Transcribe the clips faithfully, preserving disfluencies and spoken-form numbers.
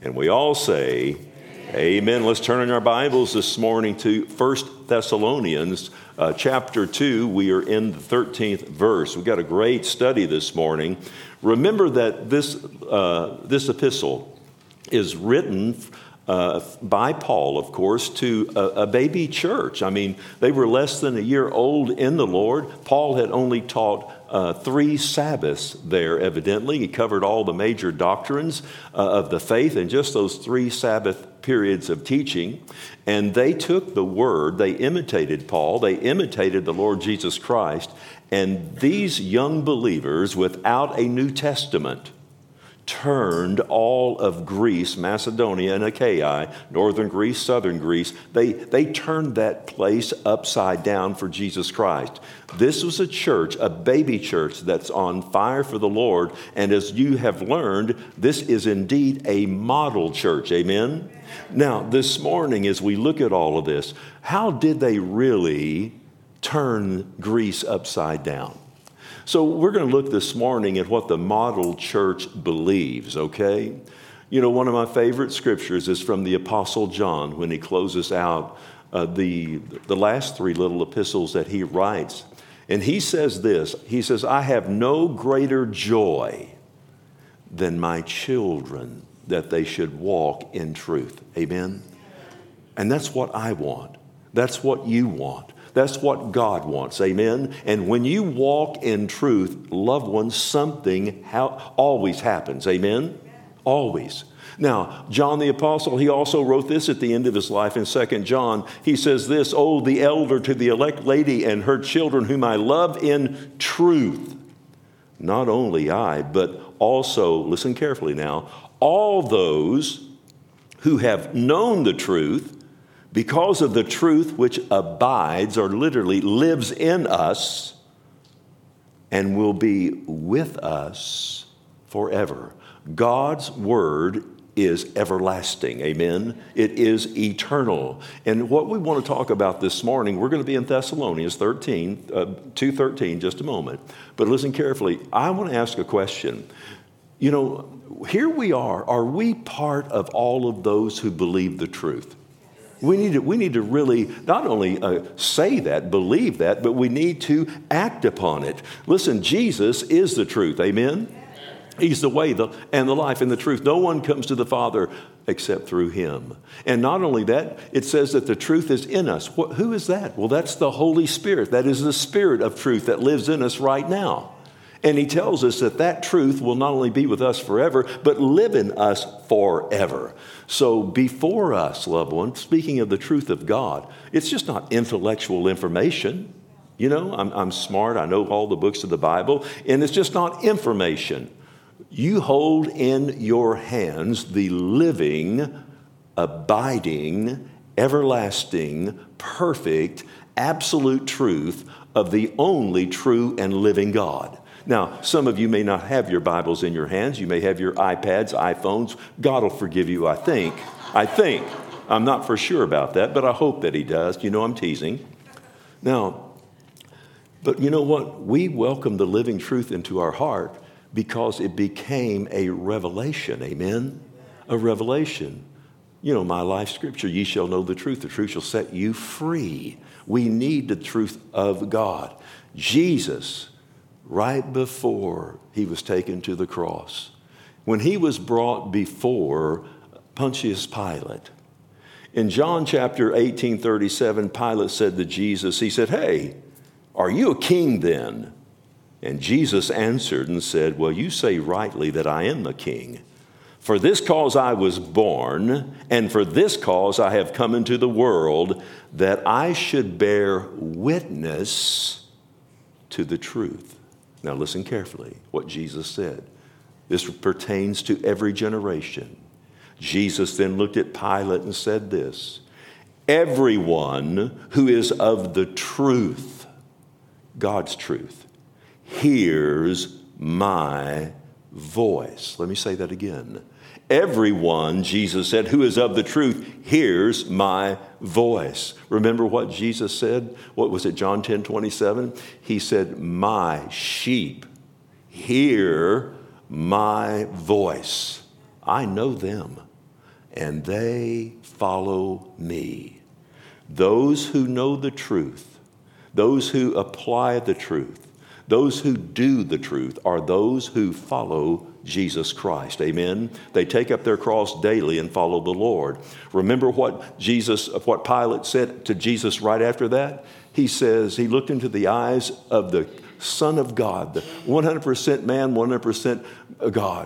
And we all say, amen. Amen. Let's turn in our Bibles this morning to First Thessalonians uh, chapter two. We are in the thirteenth verse. We've got a great study this morning. Remember that this, uh, this epistle is written uh, by Paul, of course, to a, a baby church. I mean, they were less than a year old in the Lord. Paul had only taught Uh, three Sabbaths there, evidently. He covered all the major doctrines uh, of the faith in just those three Sabbath periods of teaching. And they took the word, they imitated Paul, they imitated the Lord Jesus Christ. And these young believers, without a New Testament, turned all of Greece, Macedonia and Achaia, northern Greece, southern Greece, they, they turned that place upside down for Jesus Christ. This was a church, a baby church that's on fire for the Lord. And as you have learned, this is indeed a model church. Amen? Now, this morning, as we look at all of this, how did they really turn Greece upside down? So we're going to look this morning at what the model church believes, okay? You know, one of my favorite scriptures is from the Apostle John when he closes out uh, the, the last three little epistles that he writes. And he says this, he says, I have no greater joy than my children that they should walk in truth. Amen? And that's what I want. That's what you want. That's what God wants, amen? And when you walk in truth, loved ones, something ha- always happens, amen? Always. Now, John the Apostle, he also wrote this at the end of his life in Second John. He says this, oh, the elder to the elect lady and her children whom I love in truth. Not only I, but also, listen carefully now, all those who have known the truth, because of the truth which abides, or literally lives in us, and will be with us forever. God's word is everlasting. Amen. It is eternal. And what we want to talk about this morning, we're going to be in Thessalonians thirteen, uh, two thirteen, just a moment. But listen carefully. I want to ask a question. You know, here we are. Are we part of all of those who believe the truth? We need to, we need to really not only uh, say that, believe that, but we need to act upon it. Listen, Jesus is the truth. Amen? He's the way the, and the life and the truth. No one comes to the Father except through him. And not only that, it says that the truth is in us. What, who is that? Well, that's the Holy Spirit. That is the Spirit of truth that lives in us right now. And he tells us that that truth will not only be with us forever, but live in us forever. So before us, loved one, speaking of the truth of God, it's just not intellectual information. You know, I'm, I'm smart. I know all the books of the Bible. And it's just not information. You hold in your hands the living, abiding, everlasting, perfect, absolute truth of the only true and living God. Now, some of you may not have your Bibles in your hands. You may have your iPads, iPhones. God will forgive you, I think. I think. I'm not for sure about that, but I hope that he does. You know I'm teasing. Now, but you know what? We welcome the living truth into our heart because it became a revelation. Amen? A revelation. You know, my life scripture, ye shall know the truth. The truth shall set you free. We need the truth of God. Jesus, right before he was taken to the cross, when he was brought before Pontius Pilate, in John chapter eighteen thirty-seven, Pilate said to Jesus, he said, hey, are you a king then? And Jesus answered and said, well, you say rightly that I am a king. For this cause I was born, and for this cause I have come into the world, that I should bear witness to the truth. Now listen carefully what Jesus said. This pertains to every generation. Jesus then looked at Pilate and said this, everyone who is of the truth, God's truth, hears my voice. Let me say that again. Everyone, Jesus said, who is of the truth hears my voice. Remember what Jesus said? What was it, John ten twenty-seven? He said, my sheep hear my voice. I know them. and they follow me. Those who know the truth, those who apply the truth, those who do the truth are those who follow Jesus Christ. Amen. They take up their cross daily and follow the Lord. Remember what Jesus, what Pilate said to Jesus right after that? He says, he looked into the eyes of the Son of God, the one hundred percent man, one hundred percent God.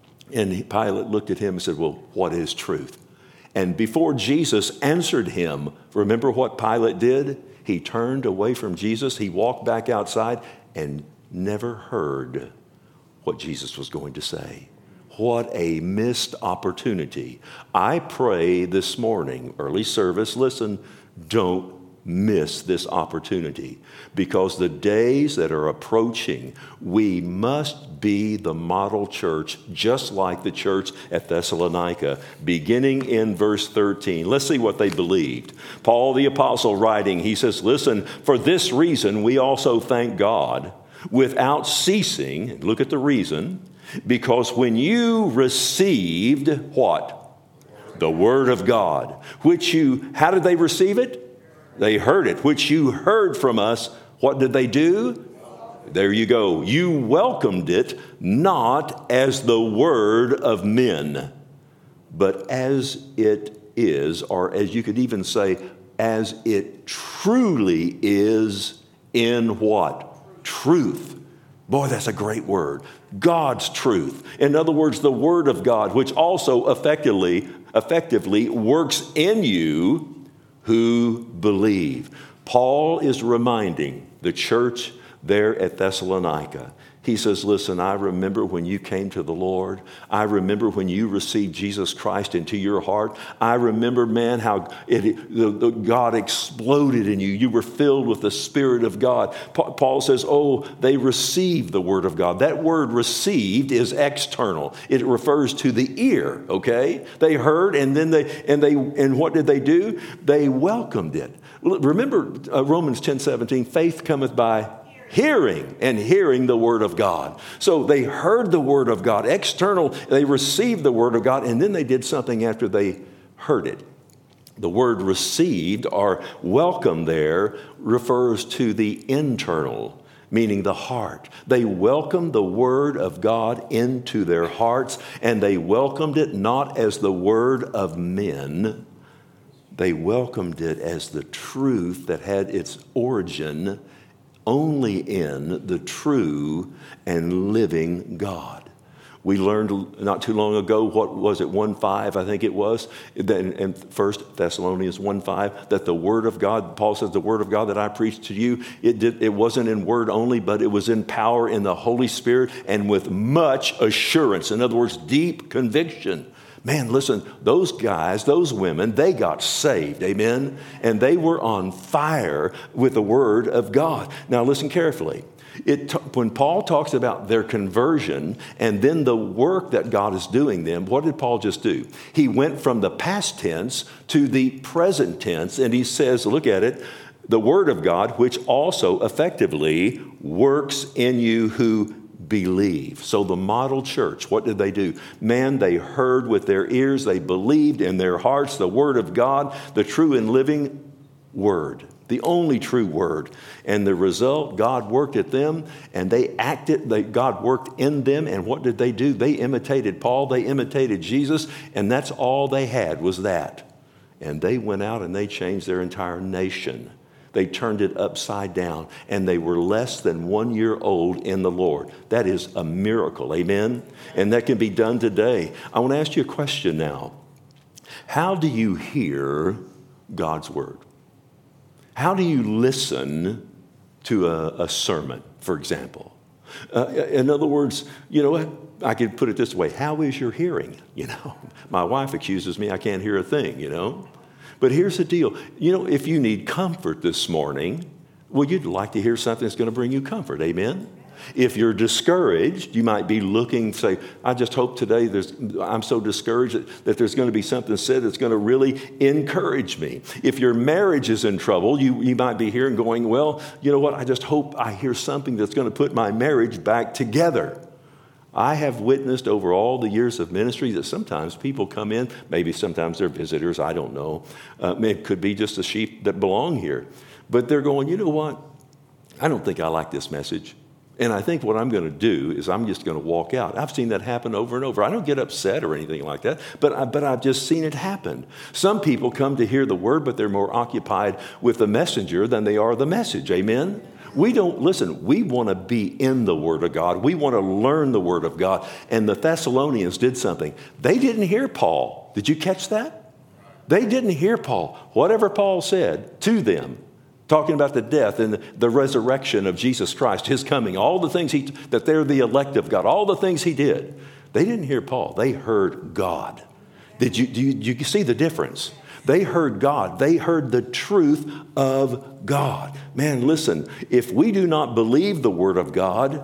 And Pilate looked at him and said, well, what is truth? And before Jesus answered him, remember what Pilate did? He turned away from Jesus. He walked back outside and never heard what Jesus was going to say. What a missed opportunity. I pray this morning, early service, listen, don't miss this opportunity, because the days that are approaching, we must be the model church, just like the church at Thessalonica, beginning in verse thirteen. Let's see what they believed. Paul the apostle writing, he says, listen, for this reason we also thank God without ceasing. Look at the reason. Because when you received what? The word of God, which you, how did they receive it? They heard it, which you heard from us. What did they do? There you go. You welcomed it, not as the word of men, but as it is, or as you could even say, as it truly is in what? Truth. Boy, that's a great word. God's truth. In other words, the word of God, which also effectively, effectively works in you who believe. Paul is reminding the church there at Thessalonica. He says, listen, I remember when you came to the Lord. I remember when you received Jesus Christ into your heart. I remember, man, how it, the, the God exploded in you. You were filled with the Spirit of God. Pa- Paul says, oh, they received the Word of God. That word received is external. It refers to the ear, okay? They heard, and then they, and they, and what did they do? They welcomed it. Remember uh, Romans ten seventeen, faith cometh by hearing, and hearing the word of God. So they heard the word of God, external, they received the word of God, and then they did something after they heard it. The word received or welcome there refers to the internal, meaning the heart. They welcomed the word of God into their hearts, and they welcomed it not as the word of men. They welcomed it as the truth that had its origin only in the true and living God. We learned not too long ago, what was it, one five, I think it was, in First Thessalonians one five, that the word of God, Paul says, the word of God that I preached to you, it did, it wasn't in word only, but it was in power in the Holy Spirit and with much assurance. In other words, deep conviction. Man, listen, those guys, those women, they got saved, amen? And they were on fire with the word of God. Now, listen carefully. It, when Paul talks about their conversion and then the work that God is doing them, what did Paul just do? He went from the past tense to the present tense, and he says, look at it, the word of God, which also effectively works in you who believe. So the model church, what did they do? Man, they heard with their ears, they believed in their hearts the word of God, the true and living word, the only true word. And the result, God worked at them, and they acted, they, God worked in them, and what did they do? They imitated Paul, they imitated Jesus, and that's all they had was that. And they went out and they changed their entire nation. They turned it upside down, and they were less than one year old in the Lord. That is a miracle, amen? And that can be done today. I want to ask you a question now. How do you hear God's word? How do you listen to a, a sermon, for example? Uh, in other words, you know what? I could put it this way. How is your hearing? You know, my wife accuses me I can't hear a thing, you know. But here's the deal. You know, if you need comfort this morning, well, you'd like to hear something that's going to bring you comfort. Amen? If you're discouraged, you might be looking, say, I just hope today there's, I'm so discouraged that, that there's going to be something said that's going to really encourage me. If your marriage is in trouble, you, you might be here and going, well, you know what? I just hope I hear something that's going to put my marriage back together. I have witnessed over all the years of ministry that sometimes people come in, maybe sometimes they're visitors, I don't know. Uh, it could be just the sheep that belong here. But they're going, you know what? I don't think I like this message. And I think what I'm going to do is I'm just going to walk out. I've seen that happen over and over. I don't get upset or anything like that, but, I, but I've just seen it happen. Some people come to hear the word, but they're more occupied with the messenger than they are the message. Amen? We don't, listen, we want to be in the Word of God. We want to learn the Word of God. And the Thessalonians did something. They didn't hear Paul. Did you catch that? They didn't hear Paul. Whatever Paul said to them, talking about the death and the resurrection of Jesus Christ, his coming, all the things he, that they're the elect of God, all the things he did. They didn't hear Paul. They heard God. Did you, do you, do you see the difference? They heard God. They heard the truth of God. Man, listen, if we do not believe the Word of God,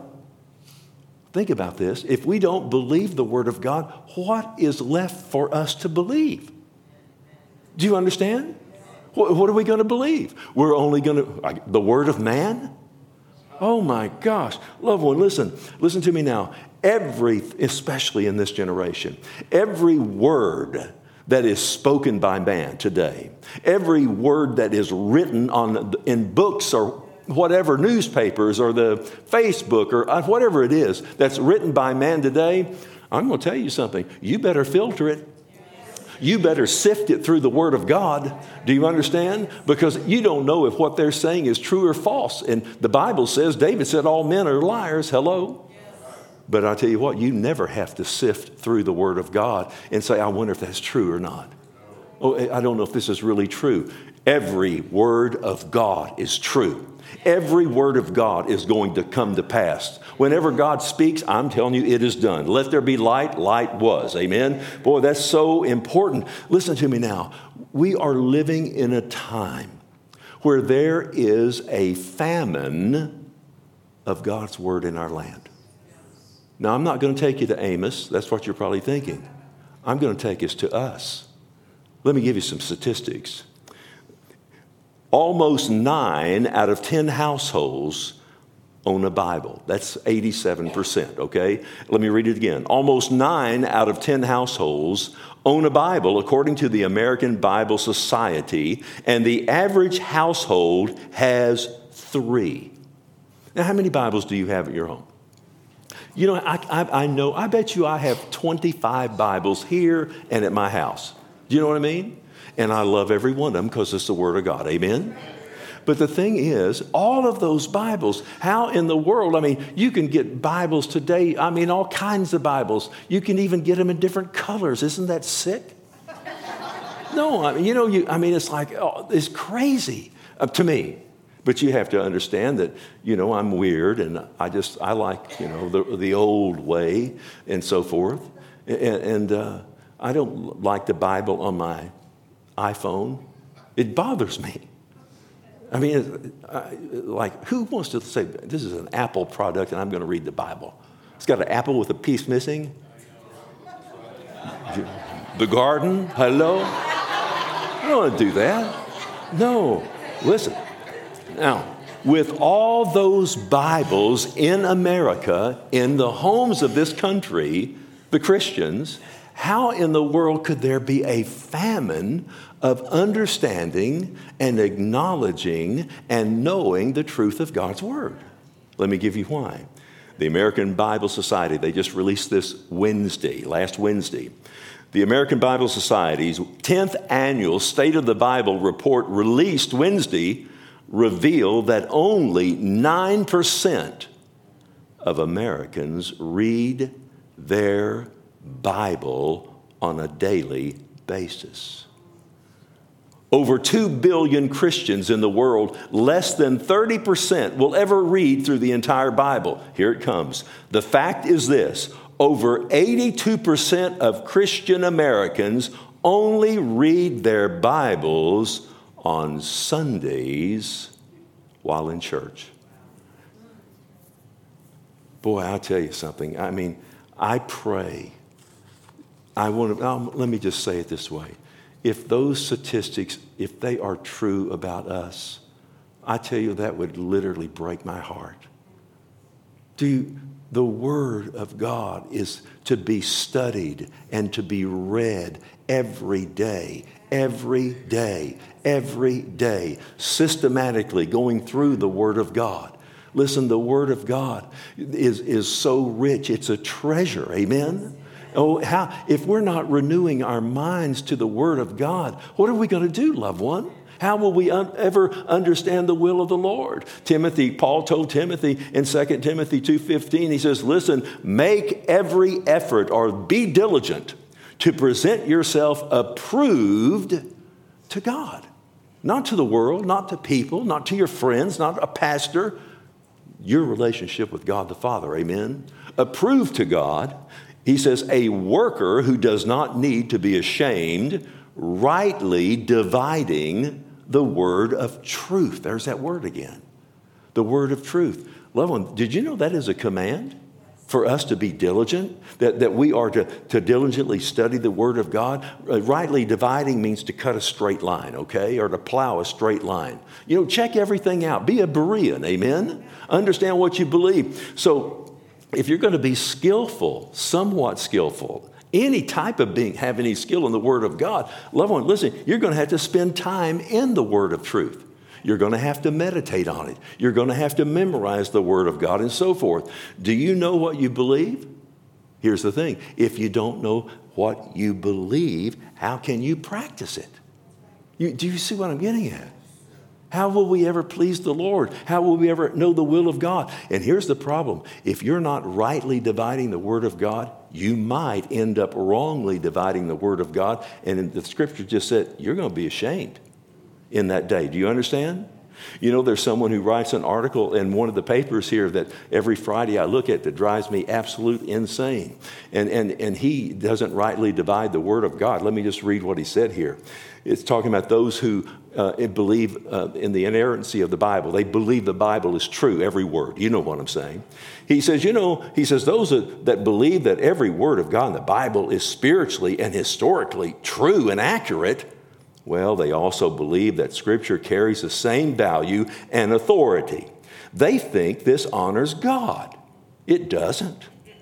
think about this. If we don't believe the Word of God, what is left for us to believe? Do you understand? What, what are we going to believe? We're only going to, like, the word of man? Oh my gosh. Loved one, listen. Listen to me now. Every, especially in this generation, every word that is spoken by man today, every word that is written on in books or whatever, newspapers or the Facebook or whatever it is that's written by man today, I'm going to tell you something. You better filter it. You better sift it through the Word of God. Do you understand? Because you don't know if what they're saying is true or false. And the Bible says, David said, all men are liars. Hello? But I tell you what, you never have to sift through the Word of God and say, I wonder if that's true or not. Oh, I don't know if this is really true. Every word of God is true. Every word of God is going to come to pass. Whenever God speaks, I'm telling you, it is done. Let there be light, light was. Amen? Boy, that's so important. Listen to me now. We are living in a time where there is a famine of God's word in our land. Now, I'm not going to take you to Amos. That's what you're probably thinking. I'm going to take us to us. Let me give you some statistics. Almost nine out of ten households own a Bible. That's eighty-seven percent, okay? Let me read it again. Almost nine out of ten households own a Bible, according to the American Bible Society, and the average household has three. Now, how many Bibles do you have at your home? You know, I, I, I know, I bet you I have twenty-five Bibles here and at my house. Do you know what I mean? And I love every one of them because it's the Word of God. Amen? But the thing is, all of those Bibles, how in the world, I mean, you can get Bibles today, I mean, all kinds of Bibles. You can even get them in different colors. Isn't that sick? No, I mean, you know, you, I mean, it's like, oh, it's crazy uh, to me. But you have to understand that, you know, I'm weird and I just, I like, you know, the, the old way and so forth. And, and uh, I don't like the Bible on my iPhone. It bothers me. I mean, I, like, who wants to say, this is an Apple product and I'm going to read the Bible? It's got an apple with a piece missing. The garden, hello? I don't want to do that. No, listen. Now, with all those Bibles in America, in the homes of this country, the Christians, how in the world could there be a famine of understanding and acknowledging and knowing the truth of God's Word? Let me give you why. The American Bible Society, they just released this Wednesday, last Wednesday. The American Bible Society's tenth annual State of the Bible report released Wednesday revealed that only nine percent of Americans read their Bible on a daily basis. Over two billion Christians in the world, less than thirty percent will ever read through the entire Bible. Here it comes. The fact is this: over eighty-two percent of Christian Americans only read their Bibles on Sundays while in church. Boy, I'll tell you something. I mean, I pray. I want to, um, let me just say it this way. If those statistics, if they are true about us, I tell you that would literally break my heart. Do you, The Word of God is to be studied and to be read every day, every day, every day, systematically going through the Word of God. Listen, the Word of God is, is so rich. It's a treasure. Amen? Oh, how, if we're not renewing our minds to the Word of God, what are we going to do, loved one? How will we un- ever understand the will of the Lord? Timothy, Paul told Timothy in Second Timothy two fifteen, he says, listen, make every effort or be diligent to present yourself approved to God. Not to the world, not to people, not to your friends, not a pastor. Your relationship with God the Father, amen? Approved to God. He says, a worker who does not need to be ashamed, rightly dividing the word of truth. There's that word again. The word of truth. Loved one, did you know that is a command for us to be diligent? That, that we are to, to diligently study the word of God? Uh, rightly dividing means to cut a straight line, okay? Or to plow a straight line. You know, check everything out. Be a Berean, amen? Understand what you believe. So if you're going to be skillful, somewhat skillful, any type of being, have any skill in the Word of God, loved one, listen, you're going to have to spend time in the Word of truth. You're going to have to meditate on it. You're going to have to memorize the Word of God and so forth. Do you know what you believe? Here's the thing. If you don't know what you believe, how can you practice it? You, do you see what I'm getting at? How will we ever please the Lord? How will we ever know the will of God? And here's the problem. If you're not rightly dividing the Word of God, you might end up wrongly dividing the Word of God. And the Scripture just said, you're going to be ashamed in that day. Do you understand? You know, there's someone who writes an article in one of the papers here that every Friday I look at that drives me absolute insane. And, and, and he doesn't rightly divide the Word of God. Let me just read what he said here. It's talking about those who uh, believe uh, in the inerrancy of the Bible. They believe the Bible is true, every word. You know what I'm saying. He says, you know, he says, those that, that believe that every word of God in the Bible is spiritually and historically true and accurate, well, they also believe that Scripture carries the same value and authority. They think this honors God. It doesn't.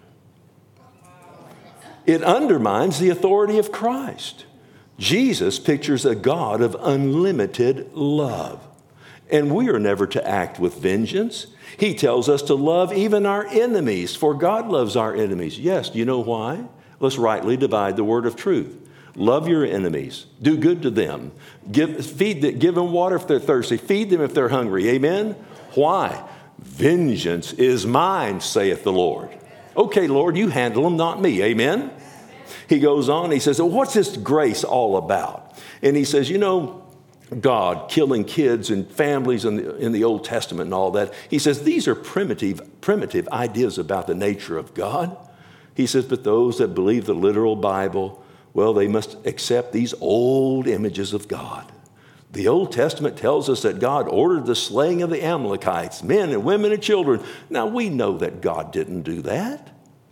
It undermines the authority of Christ. Jesus pictures a God of unlimited love. And we are never to act with vengeance. He tells us to love even our enemies, for God loves our enemies. Yes, do you know why? Let's rightly divide the word of truth. Love your enemies. Do good to them. Give, feed them, give them water if they're thirsty. Feed them if they're hungry. Amen? Why? Vengeance is mine, saith the Lord. Okay, Lord, you handle them, not me. Amen? He goes on, he says, well, what's this grace all about? And he says, you know, God killing kids and families in the, in the Old Testament and all that. He says, these are primitive, primitive ideas about the nature of God. He says, but those that believe the literal Bible, well, they must accept these old images of God. The Old Testament tells us that God ordered the slaying of the Amalekites, men and women and children. Now, we know that God didn't do that.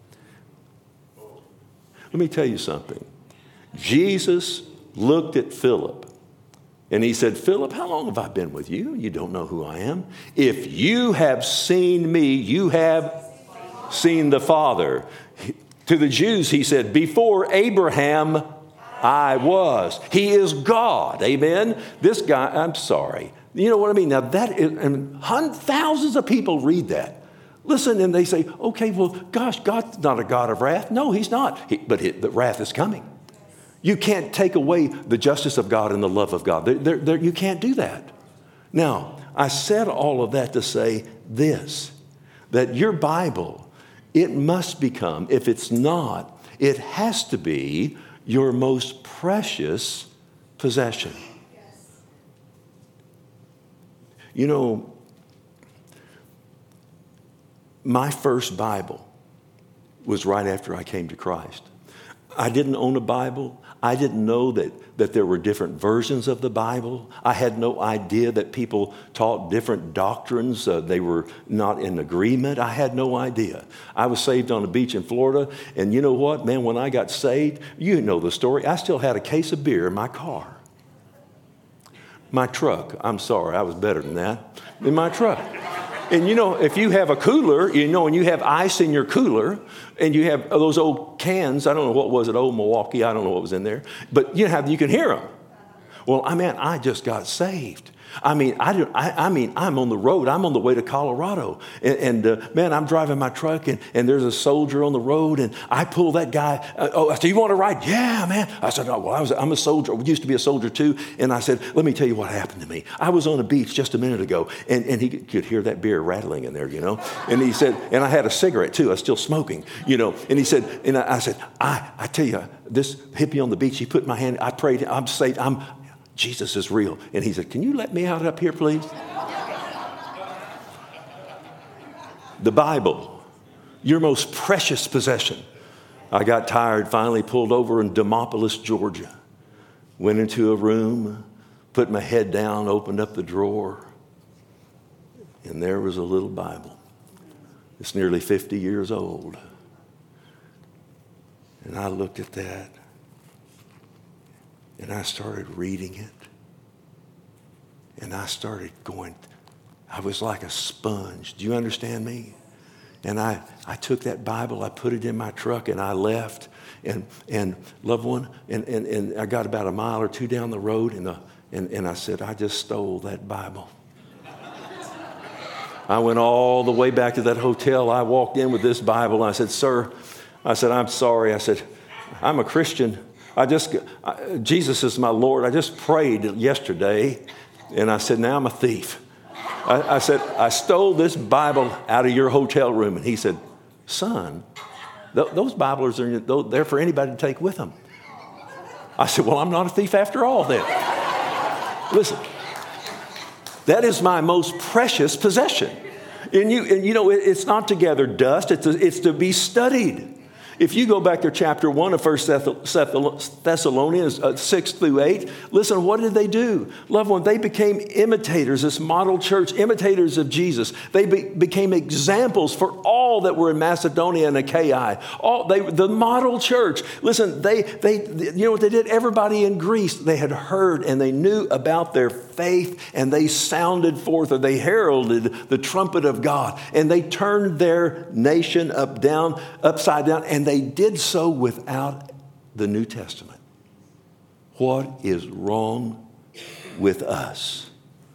Let me tell you something. Jesus looked at Philip and he said, Philip, how long have I been with you? You don't know who I am. If you have seen me, you have seen the Father. To the Jews, he said, before Abraham, I was. He is God. Amen. This guy, I'm sorry. You know what I mean? Now that is, and thousands of people read that. Listen, and they say, okay, well, gosh, God's not a God of wrath. No, he's not. He, but he, the wrath is coming. You can't take away the justice of God and the love of God. They're, they're, they're, you can't do that. Now, I said all of that to say this, that your Bible, it must become, if it's not, it has to be your most precious possession. You know, my first Bible was right after I came to Christ. I didn't own a Bible. I didn't know that, that there were different versions of the Bible. I had no idea that people taught different doctrines. Uh, they were not in agreement. I had no idea. I was saved on a beach in Florida. And you know what, man, when I got saved, you know the story. I still had a case of beer in my car. My truck. I'm sorry, I was better than that. In my truck. And you know, if you have a cooler, you know, and you have ice in your cooler, and you have those old cans, I don't know what was it, old Milwaukee, I don't know what was in there, but you have, you can hear them. Well, I mean, I just got saved. I mean, I, do, I, I mean, I'm on the road. I'm on the way to Colorado. And, and uh, man, I'm driving my truck, and, and there's a soldier on the road, and I pull that guy. Uh, oh, I said, you want to ride? Yeah, man. I said, oh, well, I was, I'm a soldier. I used to be a soldier, too. And I said, let me tell you what happened to me. I was on a beach just a minute ago, and, and he could hear that beer rattling in there, you know. And he said, and I had a cigarette, too. I was still smoking, you know. And he said, and I, I said, I, I tell you, this hippie on the beach, he put my hand, I prayed, I'm saved, I'm Jesus is real. And he said, can you let me out up here, please? The Bible, your most precious possession. I got tired, finally pulled over in Demopolis, Georgia. Went into a room, put my head down, opened up the drawer, and there was a little Bible. It's nearly fifty years old. And I looked at that. And I started reading it. And I started going, I was like a sponge. Do you understand me? And I, I took that Bible, I put it in my truck, and I left. And, and loved one, and, and, and I got about a mile or two down the road, and, the, and, and I said, I just stole that Bible. I went all the way back to that hotel. I walked in with this Bible, and I said, sir, I said, I'm sorry. I said, I'm a Christian. I just, I, Jesus is my Lord. I just prayed yesterday, and I said, now I'm a thief. I, I said, I stole this Bible out of your hotel room. And he said, son, th- those Bibles are there for anybody to take with them. I said, well, I'm not a thief after all then. Listen, that is my most precious possession. And you, and you know, it, it's not to gather dust. It's, a, it's to be studied. If you go back to chapter one of First Thessalonians uh, six through eight, listen, what did they do? Loved one, they became imitators, this model church, imitators of Jesus. They be, became examples for all that were in Macedonia and Achaia. All, they, the model church. Listen, they, they, you know what they did? Everybody in Greece, they had heard and they knew about their faith, and they sounded forth, or they heralded the trumpet of God, and they turned their nation up down, upside down, and they did so without the New Testament. What is wrong with us?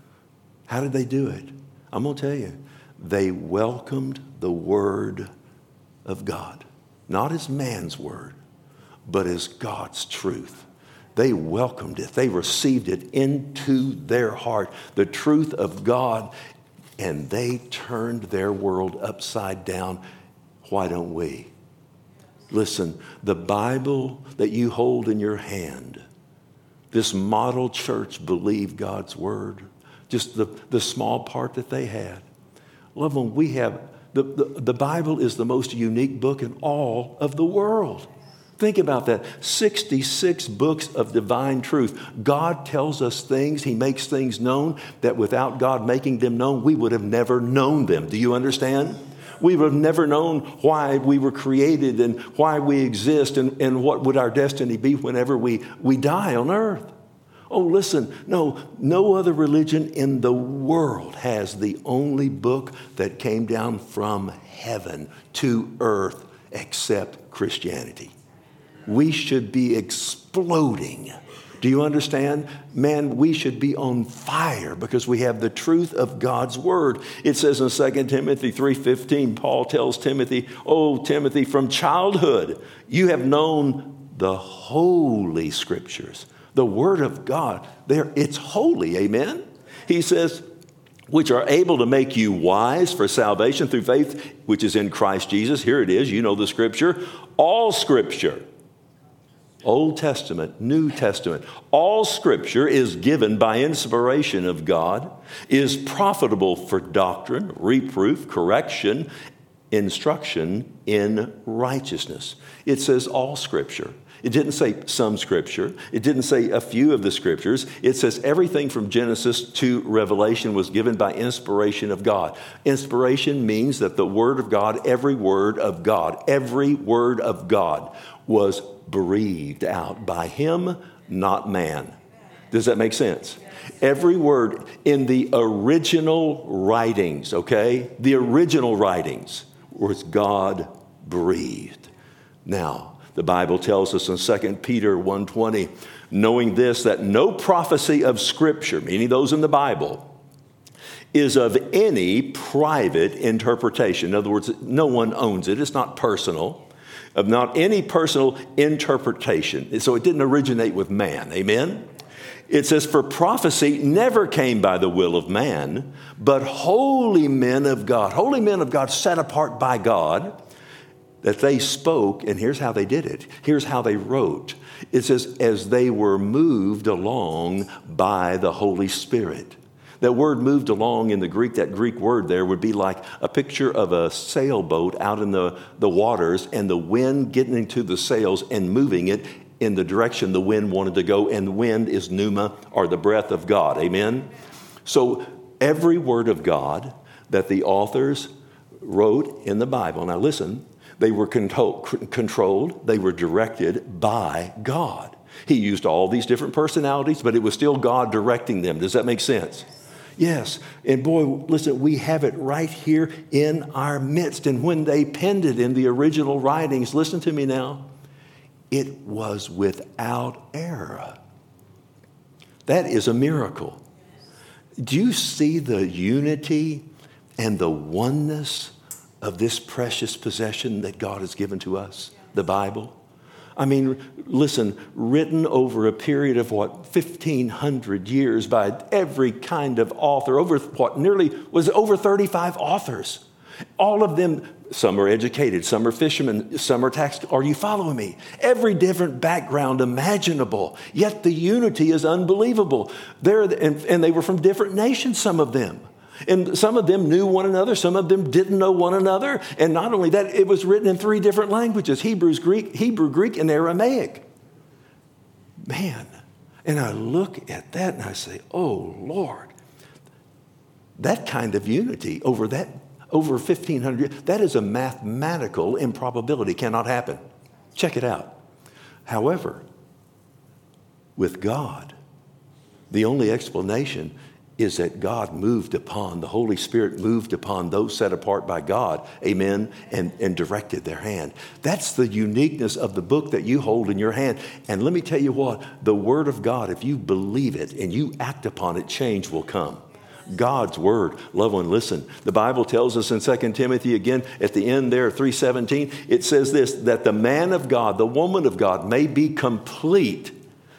How did they do it? I'm going to tell you. They welcomed the word of God, not as man's word, but as God's truth. They welcomed it. They received it into their heart, the truth of God, and they turned their world upside down. Why don't we? Listen, the Bible that you hold in your hand, this model church believed God's word, just the, the small part that they had. Loved one, we have, the, the, the Bible is the most unique book in all of the world. Think about that. sixty-six books of divine truth. God tells us things. He makes things known that without God making them known, we would have never known them. Do you understand? We would have never known why we were created and why we exist, and, and what would our destiny be whenever we, we die on earth. Oh, listen, no, no other religion in the world has the only book that came down from heaven to earth except Christianity. We should be exploding. Do you understand? Man, we should be on fire because we have the truth of God's word. It says in Second Timothy three fifteen, Paul tells Timothy, oh, Timothy, from childhood, you have known the holy scriptures, the word of God. There, it's holy, amen? He says, which are able to make you wise for salvation through faith, which is in Christ Jesus. Here it is, you know the scripture. All scripture, Old Testament, New Testament, all scripture is given by inspiration of God, is profitable for doctrine, reproof, correction, instruction in righteousness. It says all scripture. It didn't say some scripture. It didn't say a few of the scriptures. It says everything from Genesis to Revelation was given by inspiration of God. Inspiration means that the word of God, every word of God, every word of God was breathed out by him, not man. Does that make sense? Every word in the original writings, okay? The original writings was God breathed. Now, the Bible tells us in Second Peter one twenty, knowing this, that no prophecy of Scripture, meaning those in the Bible, is of any private interpretation. In other words, no one owns it. It's not personal. Of not any personal interpretation. So it didn't originate with man. Amen? It says, for prophecy never came by the will of man, but holy men of God. Holy men of God set apart by God, that they spoke, and here's how they did it. Here's how they wrote. It says, as they were moved along by the Holy Spirit. That word moved along in the Greek, that Greek word there would be like a picture of a sailboat out in the, the waters and the wind getting into the sails and moving it in the direction the wind wanted to go. And the wind is pneuma, or the breath of God. Amen? So every word of God that the authors wrote in the Bible, now listen, they were control, controlled, they were directed by God. He used all these different personalities, but it was still God directing them. Does that make sense? Yes. And boy, listen, we have it right here in our midst. And when they penned it in the original writings, listen to me now, it was without error. That is a miracle. Do you see the unity and the oneness of this precious possession that God has given to us, the Bible? I mean, listen, written over a period of what, fifteen hundred years by every kind of author, over what, nearly, was over thirty-five authors. All of them, some are educated, some are fishermen, some are tax, are you following me? Every different background imaginable, yet the unity is unbelievable. They're, and, and they were from different nations, some of them. And some of them knew one another. Some of them didn't know one another. And not only that, it was written in three different languages, Hebrews, Greek, Hebrew, Greek, and Aramaic. Man, and I look at that and I say, oh, Lord, that kind of unity over that, over fifteen hundred years, that is a mathematical improbability, cannot happen. Check it out. However, with God, the only explanation is that God moved upon, the Holy Spirit moved upon those set apart by God, amen, and, and directed their hand. That's the uniqueness of the book that you hold in your hand. And let me tell you what, the Word of God, if you believe it and you act upon it, change will come. God's Word, loved one, listen. The Bible tells us in Second Timothy, again, at the end there, three seventeen, it says this, that the man of God, the woman of God may be complete,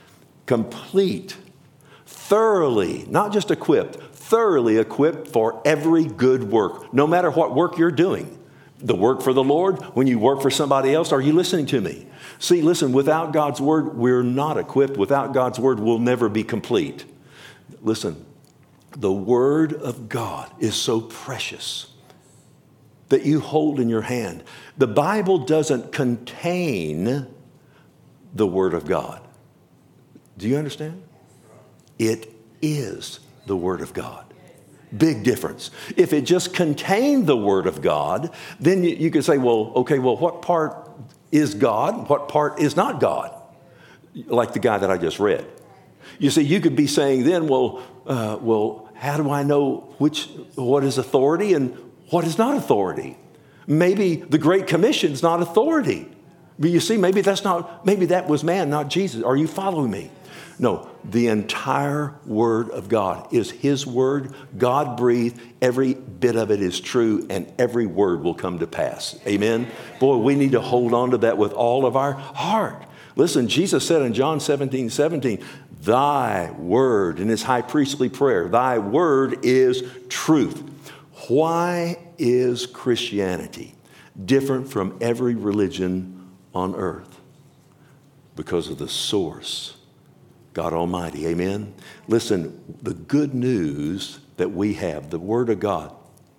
complete, thoroughly, not just equipped, thoroughly equipped for every good work, no matter what work you're doing. The work for the Lord, when you work for somebody else, are you listening to me? See, listen, without God's Word, we're not equipped. Without God's Word, we'll never be complete. Listen, the Word of God is so precious that you hold in your hand. The Bible doesn't contain the Word of God. Do you understand? It is the Word of God. Big difference. If it just contained the Word of God, then you, you could say, well, okay, well, what part is God? What part is not God? Like the guy that I just read. You see, you could be saying then, well, uh, well, how do I know which, what is authority and what is not authority? Maybe the Great Commission is not authority. But you see, maybe that's not, maybe that was man, not Jesus. Are you following me? No, the entire Word of God is His Word. God breathed. Every bit of it is true, and every word will come to pass. Amen? Boy, we need to hold on to that with all of our heart. Listen, Jesus said in John seventeen seventeen, thy word, in His high priestly prayer, thy word is truth. Why is Christianity different from every religion on earth? Because of the source, God Almighty, amen? Listen, the good news that we have, the Word of God,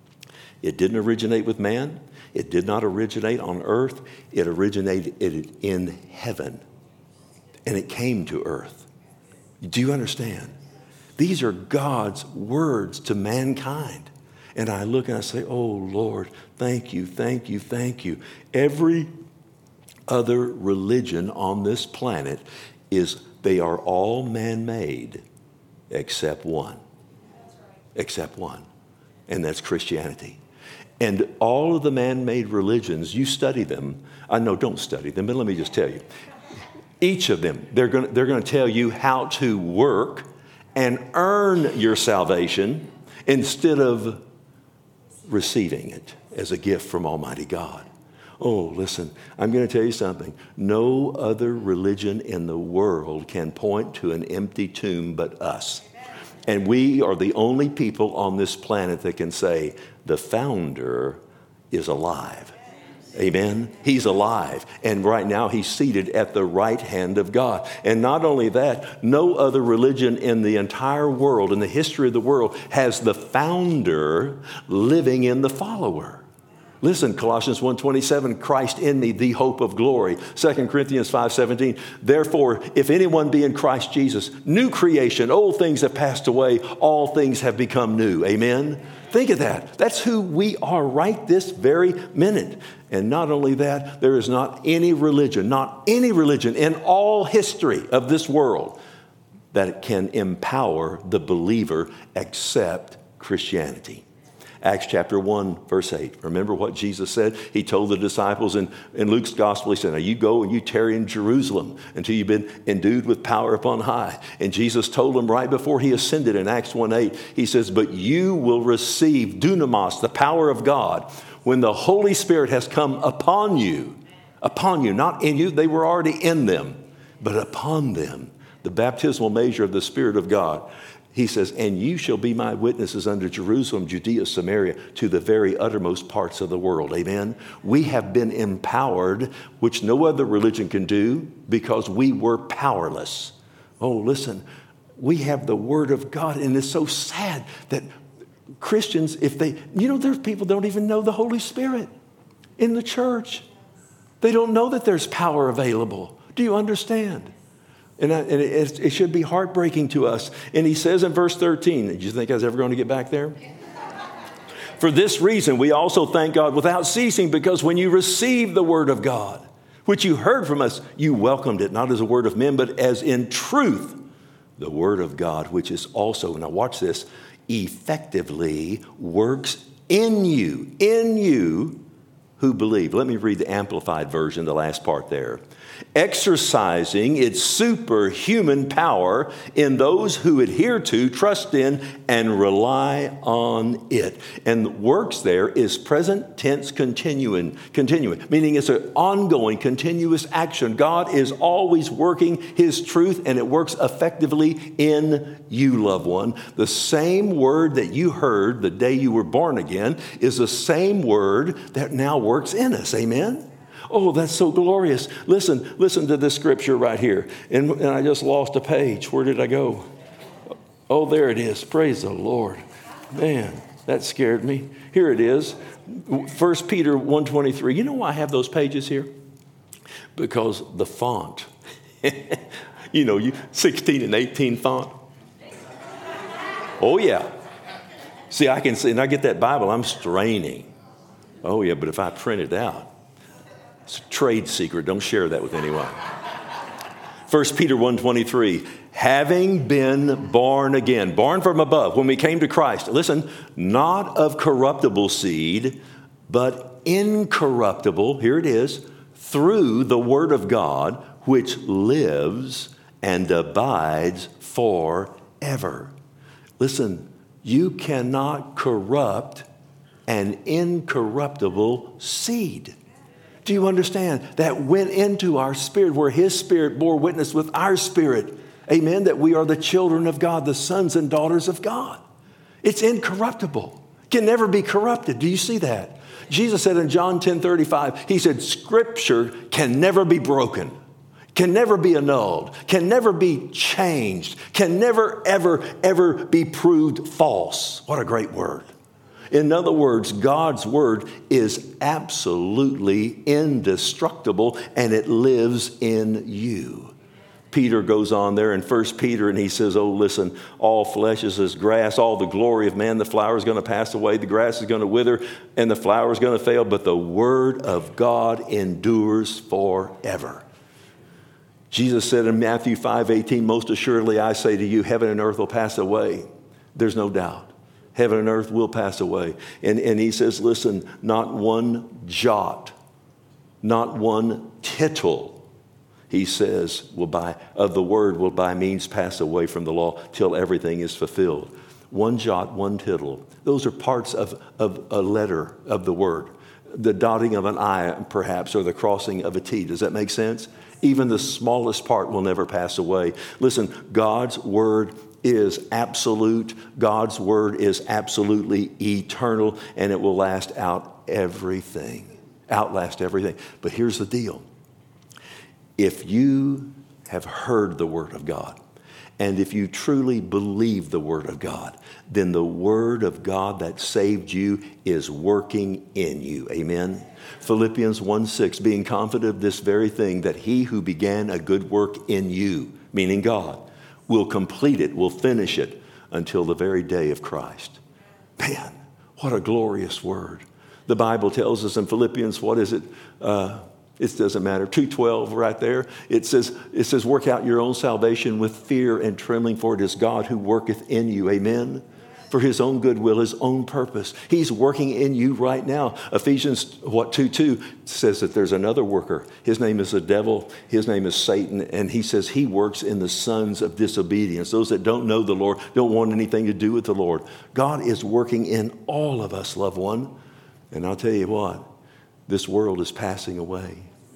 it didn't originate with man. It did not originate on earth. It originated in heaven. And it came to earth. Do you understand? These are God's words to mankind. And I look and I say, oh, Lord, thank you, thank you, thank you. Every other religion on this planet is They are all man-made except one. Except one. And that's Christianity. And all of the man-made religions, you study them. I know, don't study them, but let me just tell you. Each of them, they're going they're going to tell you how to work and earn your salvation instead of receiving it as a gift from Almighty God. Oh, listen, I'm going to tell you something. No other religion in the world can point to an empty tomb but us. And we are the only people on this planet that can say the founder is alive. Amen. He's alive. And right now he's seated at the right hand of God. And not only that, no other religion in the entire world, in the history of the world, has the founder living in the follower. Listen, Colossians one twenty-seven, Christ in me, the hope of glory. Second Corinthians five seventeen, therefore, if anyone be in Christ Jesus, new creation, old things have passed away, all things have become new. Amen? Think of that. That's who we are right this very minute. And not only that, there is not any religion, not any religion in all history of this world that can empower the believer except Christianity. Acts chapter one, verse eight. Remember what Jesus said? He told the disciples in, in Luke's gospel, he said, now you go and you tarry in Jerusalem until you've been endued with power upon high. And Jesus told them right before he ascended in Acts one eight, he says, but you will receive dunamis, the power of God, when the Holy Spirit has come upon you, upon you, not in you, they were already in them, but upon them, the baptismal measure of the Spirit of God. He says, and you shall be my witnesses unto Jerusalem, Judea, Samaria, to the very uttermost parts of the world. Amen. We have been empowered, which no other religion can do, because we were powerless. Oh, listen, we have the Word of God, and it's so sad that Christians, if they, you know, there's people that don't even know the Holy Spirit in the church. They don't know that there's power available. Do you understand? And, I, and it, it should be heartbreaking to us. And he says in verse thirteen, did you think I was ever going to get back there? For this reason, we also thank God without ceasing, because when you received the word of God, which you heard from us, you welcomed it, not as a word of men, but as in truth, the word of God, which is also, now watch this, effectively works in you, in you who believe. Let me read the Amplified version, the last part there. Exercising its superhuman power in those who adhere to, trust in, and rely on it. And works there is present tense continuing, continuing, meaning it's an ongoing, continuous action. God is always working his truth, and it works effectively in you, loved one. The same word that you heard the day you were born again is the same word that now works in us. Amen? Oh, that's so glorious. Listen, listen to this scripture right here. And, and I just lost a page. Where did I go? Oh, there it is. Praise the Lord. Man, that scared me. Here it is. First Peter one twenty-three. You know why I have those pages here? Because the font. You know, you sixteen and eighteen font. Oh, yeah. See, I can see, and I get that Bible, I'm straining. Oh, yeah, but if I print it out, it's a trade secret. Don't share that with anyone. First Peter one twenty-three, having been born again, born from above, when we came to Christ, listen, not of corruptible seed, but incorruptible, here it is, through the word of God, which lives and abides forever. Listen, you cannot corrupt an incorruptible seed. Do you understand? That went into our spirit, where his spirit bore witness with our spirit. Amen. That we are the children of God, the sons and daughters of God. It's incorruptible. Can never be corrupted. Do you see that? Jesus said in John ten thirty-five, he said, Scripture can never be broken, can never be annulled, can never be changed, can never, ever, ever be proved false. What a great word. In other words, God's word is absolutely indestructible, and it lives in you. Peter goes on there in First Peter, and he says, oh, listen, all flesh is as grass, all the glory of man, the flower is going to pass away, the grass is going to wither, and the flower is going to fail, but the word of God endures forever. Jesus said in Matthew five eighteen, most assuredly I say to you, heaven and earth will pass away. There's no doubt. Heaven and earth will pass away. And, and he says, listen, not one jot, not one tittle, he says, will by, of the word will by means pass away from the law till everything is fulfilled. One jot, one tittle. Those are parts of, of a letter of the word. The dotting of an I, perhaps, or the crossing of a T. Does that make sense? Even the smallest part will never pass away. Listen, God's word is absolute. God's word is absolutely eternal, and it will last out everything, outlast everything. But here's the deal. If you have heard the word of God, and if you truly believe the word of God, then the word of God that saved you is working in you. Amen. Philippians one six, being confident of this very thing, that he who began a good work in you, meaning God, will complete it, will finish it until the very day of Christ. Man, what a glorious word. The Bible tells us in Philippians, what is it? Uh, it doesn't matter. two twelve right there. It says, it says, work out your own salvation with fear and trembling, for it is God who worketh in you. Amen. For his own goodwill, his own purpose. He's working in you right now. Ephesians, what, two two says that there's another worker. His name is the devil. His name is Satan. And he says he works in the sons of disobedience. Those that don't know the Lord, don't want anything to do with the Lord. God is working in all of us, loved one. And I'll tell you what, this world is passing away.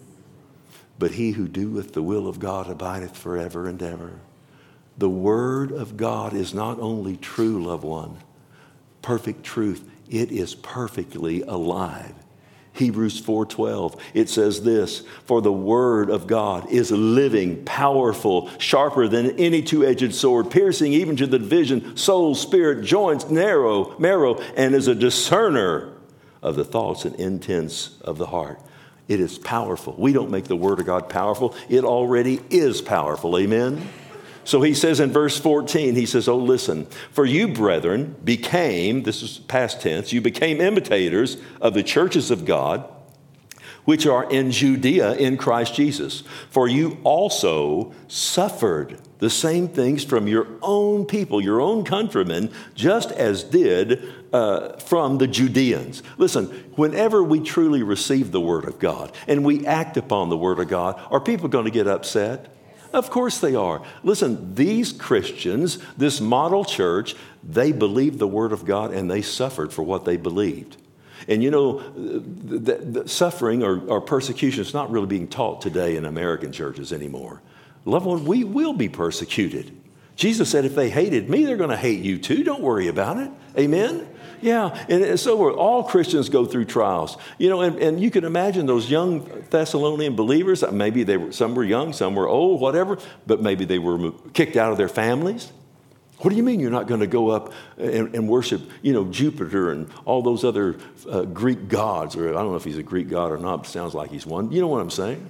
But he who doeth the will of God abideth forever and ever. The word of God is not only true, loved one, perfect truth, it is perfectly alive. Hebrews four twelve, it says this, for the word of God is living, powerful, sharper than any two-edged sword, piercing even to the division, soul, spirit, joints, narrow, marrow, and is a discerner of the thoughts and intents of the heart. It is powerful. We don't make the word of God powerful. It already is powerful. Amen? So he says in verse fourteen, he says, oh, listen, for you, brethren, became, this is past tense, you became imitators of the churches of God, which are in Judea in Christ Jesus. For you also suffered the same things from your own people, your own countrymen, just as did uh, from the Judeans. Listen, whenever we truly receive the word of God and we act upon the word of God, are people going to get upset? Of course they are. Listen, these Christians, this model church, they believed the word of God and they suffered for what they believed. And you know, the, the suffering or, or persecution is not really being taught today in American churches anymore. Loved one, we will be persecuted. Jesus said, if they hated me, they're going to hate you too. Don't worry about it. Amen? Yeah, and so we're, all Christians go through trials. You know, and, and you can imagine those young Thessalonian believers, maybe they were, some were young, some were old, whatever, but maybe they were kicked out of their families. What do you mean you're not going to go up and, and worship, you know, Jupiter and all those other uh, Greek gods? Or I don't know if he's a Greek god or not, but it sounds like he's one. You know what I'm saying?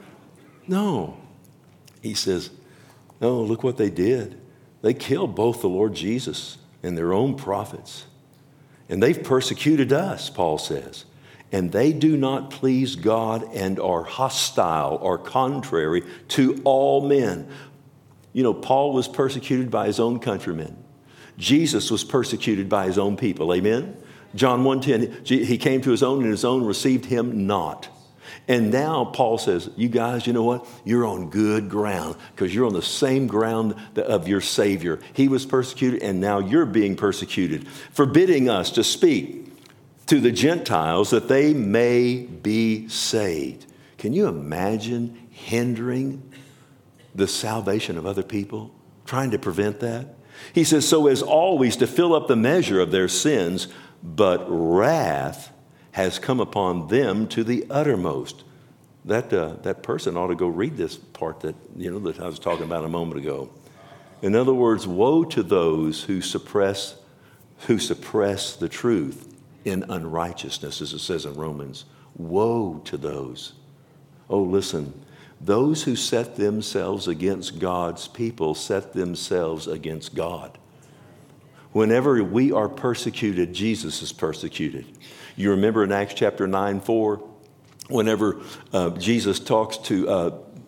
No. He says, no, look what they did. They killed both the Lord Jesus and their own prophets. And they've persecuted us, Paul says. And they do not please God and are hostile or contrary to all men. You know, Paul was persecuted by his own countrymen. Jesus was persecuted by his own people. Amen? John one ten, he came to his own and his own received him not. And now Paul says, you guys, you know what? You're on good ground because you're on the same ground of your Savior. He was persecuted and now you're being persecuted, forbidding us to speak to the Gentiles that they may be saved. Can you imagine hindering the salvation of other people, trying to prevent that? He says, so as always to fill up the measure of their sins, but wrath has come upon them to the uttermost. That uh, that person ought to go read this part that, you know, that I was talking about a moment ago. In other words, woe to those who suppress, who suppress the truth in unrighteousness, as it says in Romans. Woe to those. Oh, listen, those who set themselves against God's people set themselves against God. Whenever we are persecuted, Jesus is persecuted. You remember in Acts chapter nine, four, whenever uh, Jesus talks to uh,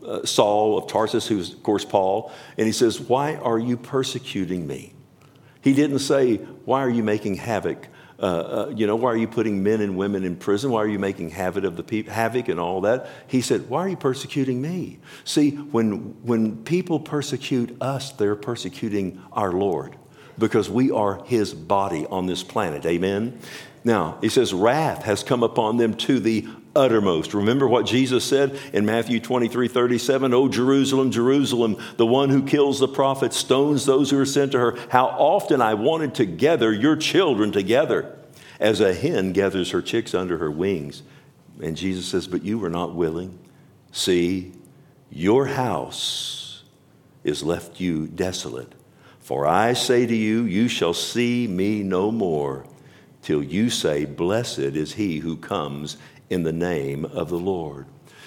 uh, Saul of Tarsus, who's, of course, Paul, and he says, why are you persecuting me? He didn't say, why are you making havoc? Uh, uh, you know, why are you putting men and women in prison? Why are you making havoc of the people, havoc and all that? He said, why are you persecuting me? See, when, when people persecute us, they're persecuting our Lord, because we are his body on this planet. Amen? Now, he says, wrath has come upon them to the uttermost. Remember what Jesus said in Matthew twenty-three thirty-seven, "O Jerusalem, Jerusalem, the one who kills the prophets, stones those who are sent to her. How often I wanted to gather your children together, as a hen gathers her chicks under her wings." And Jesus says, but you were not willing. See, your house is left you desolate. For I say to you, you shall see me no more, till you say, blessed is he who comes in the name of the Lord.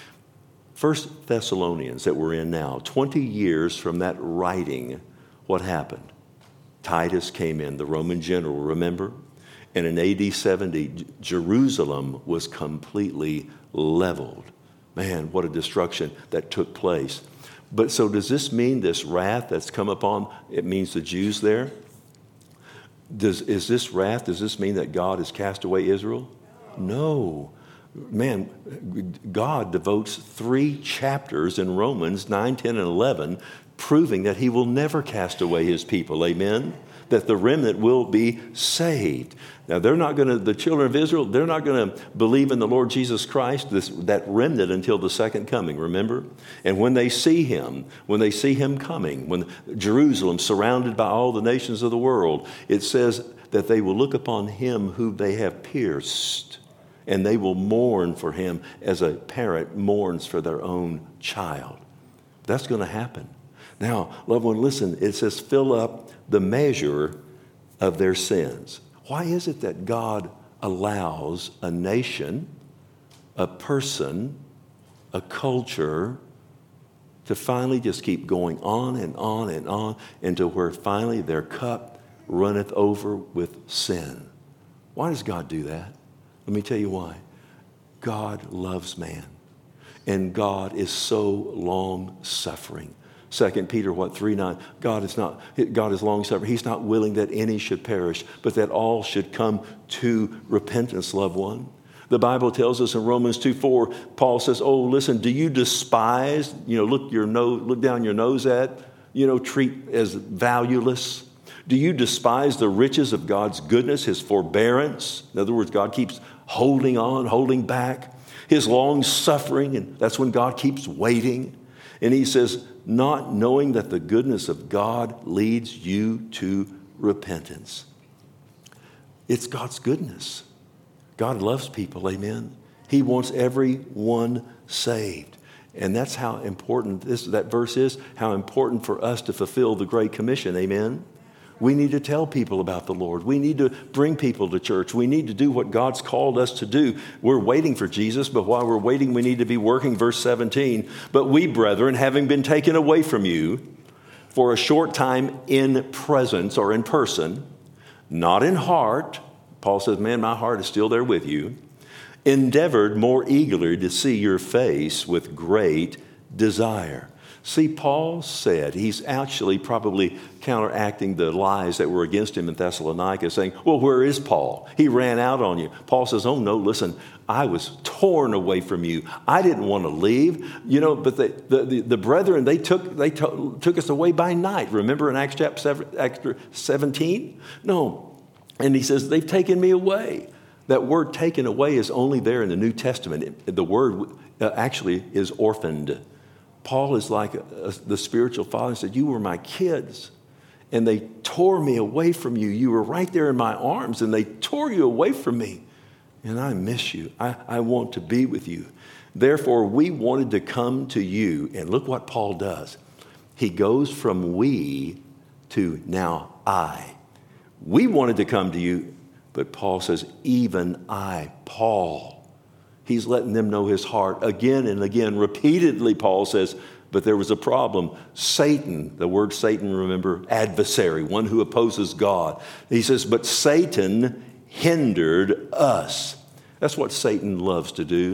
First Thessalonians that we're in now, twenty years from that writing, what happened? Titus came in, the Roman general, remember? And in A D seventy, Jerusalem was completely leveled. Man, what a destruction that took place. But so does this mean this wrath that's come upon, it means the Jews there? Does, is this wrath, does this mean that God has cast away Israel? No. Man, God devotes three chapters in Romans nine, ten, and eleven proving that he will never cast away his people. Amen? That the remnant will be saved. Now, they're not going to, the children of Israel, they're not going to believe in the Lord Jesus Christ, this, that remnant, until the second coming, remember? And when they see him, when they see him coming, when Jerusalem surrounded by all the nations of the world, it says that they will look upon him who they have pierced, and they will mourn for him as a parent mourns for their own child. That's going to happen. Now, loved one, listen, it says, fill up the measure of their sins. Why is it that God allows a nation, a person, a culture to finally just keep going on and on and on until where finally their cup runneth over with sin? Why does God do that? Let me tell you why. God loves man, and God is so long-suffering. Second Peter, what, three nine, God is not, God is long-suffering. He's not willing that any should perish, but that all should come to repentance, loved one. The Bible tells us in Romans two four, Paul says, oh, listen, do you despise, you know, look your nose, look down your nose at, you know, treat as valueless? Do you despise the riches of God's goodness, his forbearance? In other words, God keeps holding on, holding back. His long suffering, and that's when God keeps waiting. And he says, not knowing that the goodness of God leads you to repentance. It's God's goodness. God loves people, amen? He wants everyone saved. And that's how important this, that verse is, how important for us to fulfill the Great Commission, amen? We need to tell people about the Lord. We need to bring people to church. We need to do what God's called us to do. We're waiting for Jesus, but while we're waiting, we need to be working. Verse seventeen, but we, brethren, having been taken away from you for a short time in presence or in person, not in heart, Paul says, man, my heart is still there with you, endeavored more eagerly to see your face with great desire. See, Paul said, he's actually probably counteracting the lies that were against him in Thessalonica, saying, well, where is Paul? He ran out on you. Paul says, oh, no, listen, I was torn away from you. I didn't want to leave. You know, but the, the, the, the brethren, they took they to, took us away by night. Remember in Acts chapter seventeen? No. And he says, they've taken me away. That word taken away is only there in the New Testament. The word actually is orphaned. Paul is like a, a, the spiritual father and said, you were my kids, and they tore me away from you. You were right there in my arms, and they tore you away from me. And I miss you. I, I want to be with you. Therefore, we wanted to come to you. And look what Paul does. He goes from we to now I. We wanted to come to you, but Paul says, even I, Paul. He's letting them know his heart again and again. Repeatedly, Paul says, but there was a problem. Satan, the word Satan, remember, adversary, one who opposes God. He says, but Satan hindered us. That's what Satan loves to do.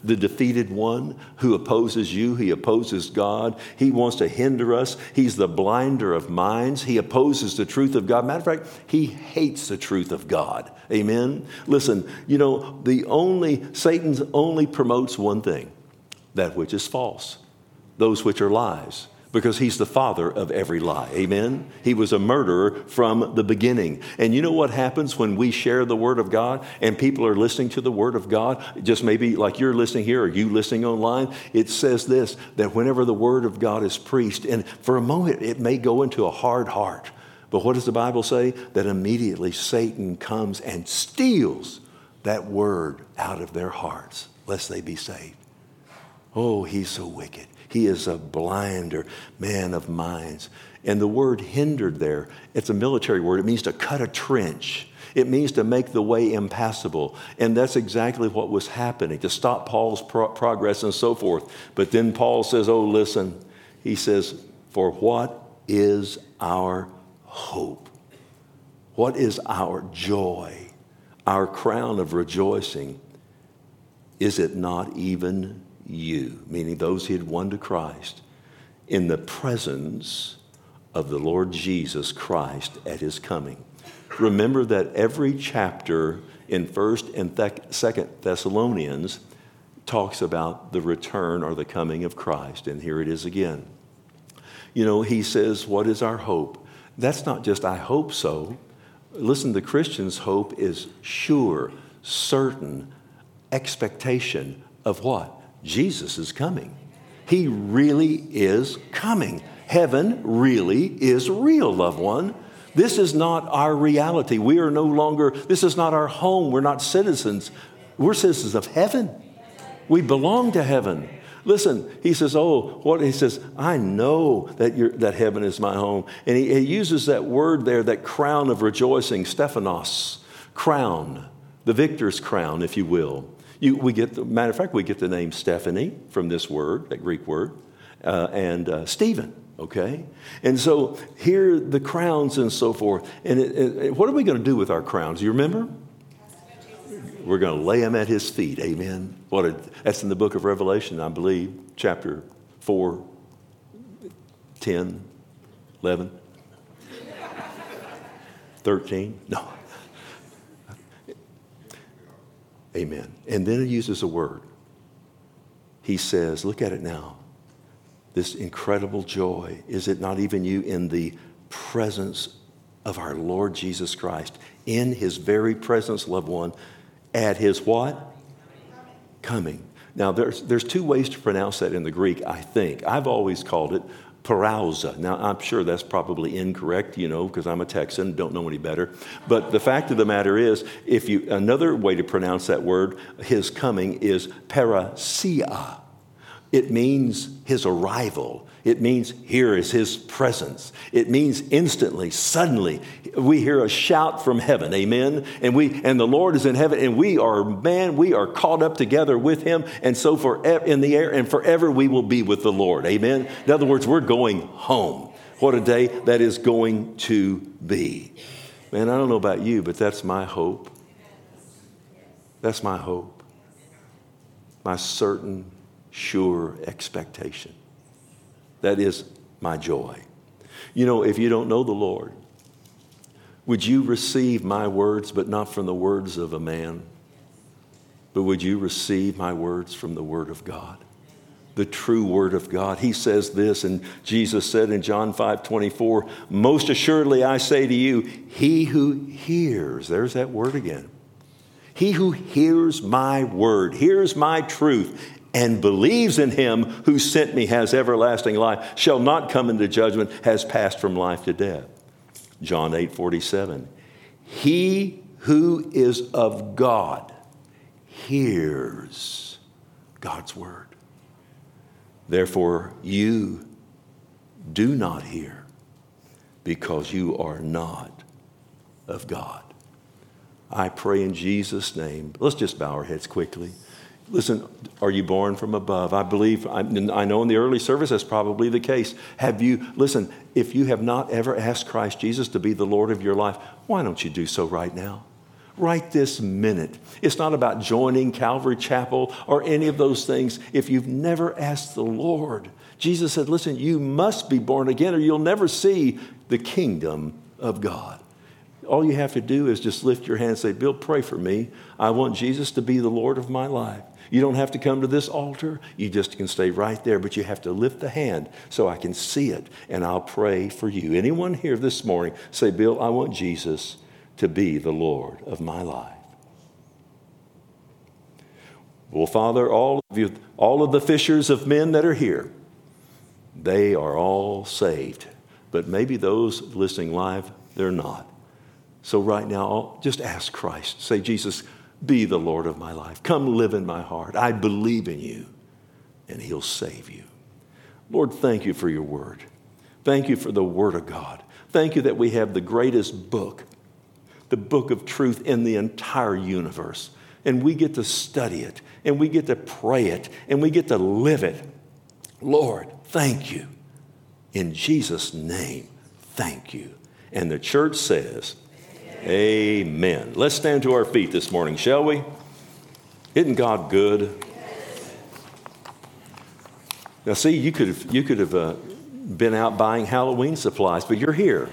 the defeated one who opposes you. He opposes God. He wants to hinder us. He's the blinder of minds. He opposes the truth of God. Matter of fact, he hates the truth of God. Amen? Listen, you know, the only, Satan only promotes one thing, that which is false, those which are lies, because he's the father of every lie. Amen? He was a murderer from the beginning. And you know what happens when we share the Word of God and people are listening to the Word of God? Just maybe like you're listening here or you listening online, it says this, that whenever the Word of God is preached, and for a moment it may go into a hard heart, but what does the Bible say? That immediately Satan comes and steals that Word out of their hearts, lest they be saved. Oh, he's so wicked. He is a blinder man of minds. And the word hindered there, it's a military word. It means to cut a trench. It means to make the way impassable. And that's exactly what was happening, to stop Paul's pro- progress and so forth. But then Paul says, oh, listen. He says, for what is our hope? What is our joy? Our crown of rejoicing? Is it not even you, meaning those he had won to Christ, in the presence of the Lord Jesus Christ at his coming? Remember that every chapter in First and Second Thessalonians talks about the return or the coming of Christ, and here it is again. You know, he says, what is our hope? That's not just I hope so. Listen, the Christian's hope is sure, certain expectation of what? Jesus is coming. He really is coming. Heaven really is real, loved one. This is not our reality. We are no longer, this is not our home. We're not citizens. We're citizens of heaven. We belong to heaven. Listen, he says, oh, what? He says, I know that you're, that heaven is my home. And he, he uses that word there, that crown of rejoicing, Stephanos, crown, the victor's crown, if you will. You, we get the, matter of fact, we get the name Stephanie from this word, that Greek word, uh, and uh, Stephen, okay? And so here the crowns and so forth. And it, it, what are we going to do with our crowns? You remember? We're going to lay them at his feet, amen? What a, that's in the book of Revelation, I believe, chapter four, ten, eleven, thirteen. No. Amen. And then he uses a word. He says, look at it now. This incredible joy. Is it not even you in the presence of our Lord Jesus Christ? In his very presence, loved one. At his what? Coming. Now, there's, there's two ways to pronounce that in the Greek, I think. I've always called it parousa. Now, I'm sure that's probably incorrect, you know, because I'm a Texan, don't know any better. But the fact of the matter is, if you another way to pronounce that word, his coming, is parousia. It means his arrival. It means here is his presence. It means instantly, suddenly, we hear a shout from heaven, amen? And we and the Lord is in heaven, and we are, man, we are caught up together with him, and so for in the air, and forever we will be with the Lord, amen? In other words, we're going home. What a day that is going to be. Man, I don't know about you, but that's my hope. That's my hope. My certain, sure expectation. That is my joy. You know, if you don't know the Lord, would you receive my words, but not from the words of a man? But would you receive my words from the Word of God? The true Word of God. He says this, and Jesus said in John five twenty-four, most assuredly I say to you, he who hears, there's that word again. He who hears my word, hears my truth, and believes in him who sent me has everlasting life, shall not come into judgment, has passed from life to death. John eight forty-seven. He who is of God hears God's word. Therefore, you do not hear because you are not of God. I pray in Jesus' name. Let's just bow our heads quickly. Listen, are you born from above? I believe, I know in the early service that's probably the case. Have you, listen, if you have not ever asked Christ Jesus to be the Lord of your life, why don't you do so right now? right this minute. It's not about joining Calvary Chapel or any of those things if you've never asked the Lord. Jesus said, listen, you must be born again or you'll never see the kingdom of God. All you have to do is just lift your hand and say, Bill, pray for me. I want Jesus to be the Lord of my life. You don't have to come to this altar. You just can stay right there, but you have to lift the hand so I can see it, and I'll pray for you. Anyone here this morning, say, Bill, I want Jesus to be the Lord of my life. Well, Father, all of you, all of the fishers of men that are here, they are all saved. But maybe those listening live, they're not. So right now, just ask Christ. Say, Jesus, be the Lord of my life. Come live in my heart. I believe in you, and he'll save you. Lord, thank you for your word. Thank you for the word of God. Thank you that we have the greatest book, the book of truth in the entire universe. And we get to study it, and we get to pray it, and we get to live it. Lord, thank you. In Jesus' name, thank you. And the church says, amen. Let's stand to our feet this morning, shall we? Isn't God good? Now, see, you could have, you could have uh, been out buying Halloween supplies, but you're here.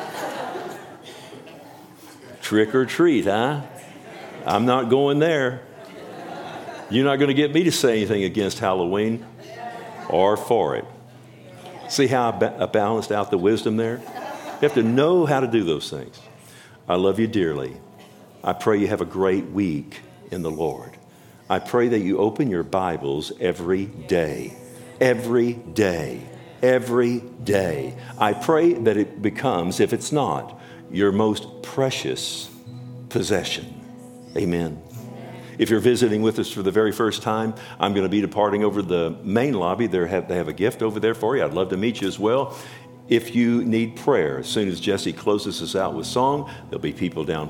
Trick or treat, huh? I'm not going there. You're not going to get me to say anything against Halloween or for it. See how I, ba- I balanced out the wisdom there? You have to know how to do those things. I love you dearly. I pray you have a great week in the Lord. I pray that you open your Bibles every day, every day, every day. I pray that it becomes, if it's not, your most precious possession. Amen. If you're visiting with us for the very first time, I'm going to be departing over the main lobby. They have, they have a gift over there for you. I'd love to meet you as well. If you need prayer, as soon as Jesse closes us out with song, there'll be people down